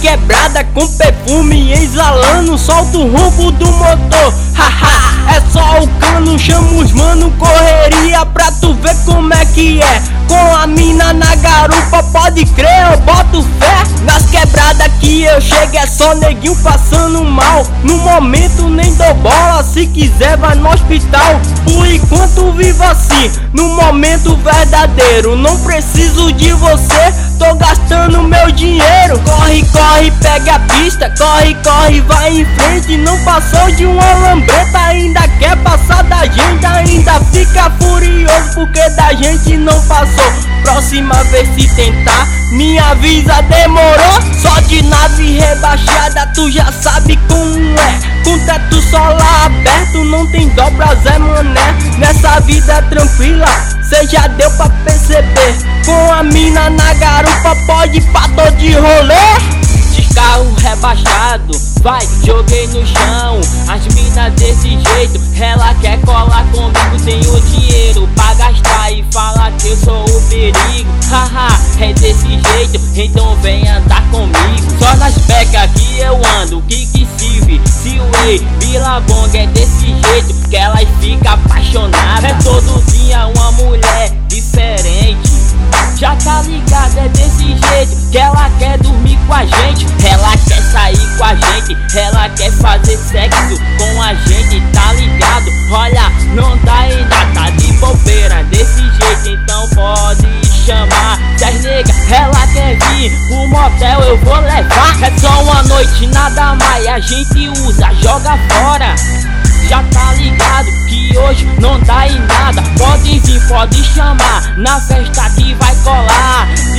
quebrada com perfume exalando, solta o ronco do motor. Haha, é só o cano, chama os mano, correria pra tu ver como é que é. Com a mina na garupa, pode crer, eu boto fé. Nas quebradas que eu chego é só neguinho passando mal. No momento nem dou bola, se quiser vai no hospital. Por enquanto vivo assim, no momento verdadeiro. Não preciso de você, tô gastando meu dinheiro. Corre, corre, pega a pista, corre, corre, vai em frente. Não passou de uma lambreta, ainda quer passar da gente. Ainda fica furioso porque da gente não passou. Próxima vez se tentar, me avisa, demorou. Só de nave rebaixada, tu já sabe como é. Com teto solar aberto, não tem dobra, Zé Mané. Nessa vida tranquila, cê já deu pra perceber. Com a mina na garupa, pode ir pra todo de rolê. Carro rebaixado, vai, joguei no chão. As minas desse jeito, ela quer colar comigo. Tenho dinheiro pra gastar e fala que eu sou o perigo. Haha, é desse jeito, então vem andar comigo. Só nas pecas que eu ando, que sirve. Seaway, Billabong, é desse jeito que elas ficam apaixonadas. É todo dia uma mulher diferente. Já tá ligado, é desse jeito que ela quer dormir com a gente. Ela quer sair com a gente, ela quer fazer sexo com a gente, tá ligado? Olha, não dá em nada, tá de bobeira desse jeito, então pode chamar. Se as nega, ela quer vir pro motel, eu vou levar. É só uma noite, nada mais, a gente usa, joga fora. Já tá ligado que hoje não dá em nada. Pode vir, pode chamar, na festa que vai colar.